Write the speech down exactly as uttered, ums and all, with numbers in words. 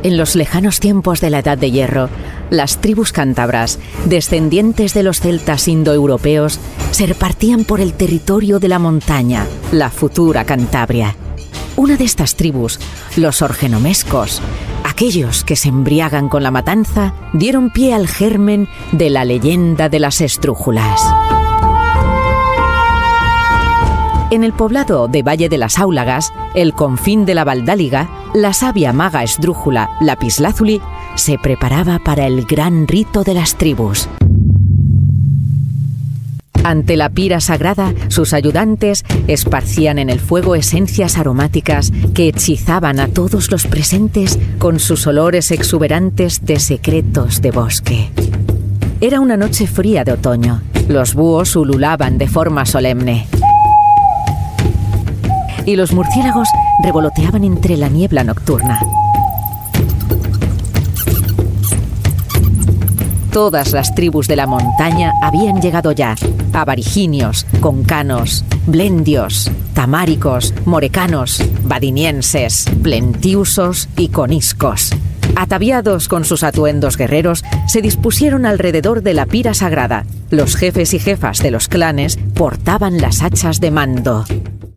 En los lejanos tiempos de la Edad de Hierro, las tribus cántabras, descendientes de los celtas indoeuropeos, se repartían por el territorio de la montaña, la futura Cantabria. Una de estas tribus, los orgenomescos, aquellos que se embriagan con la matanza, dieron pie al germen de la leyenda de las esdrújulas. En el poblado de Valle de las Áulagas, el confín de la Valdáliga, la sabia maga esdrújula Lapislázuli se preparaba para el gran rito de las tribus. Ante la pira sagrada, sus ayudantes esparcían en el fuego esencias aromáticas que hechizaban a todos los presentes con sus olores exuberantes de secretos de bosque. Era una noche fría de otoño. Los búhos ululaban de forma solemne y los murciélagos revoloteaban entre la niebla nocturna. Todas las tribus de la montaña habían llegado ya: avariginios, concanos, blendios, tamáricos, morecanos, badinienses, plentiusos y coniscos. Ataviados con sus atuendos guerreros, se dispusieron alrededor de la pira sagrada. Los jefes y jefas de los clanes portaban las hachas de mando.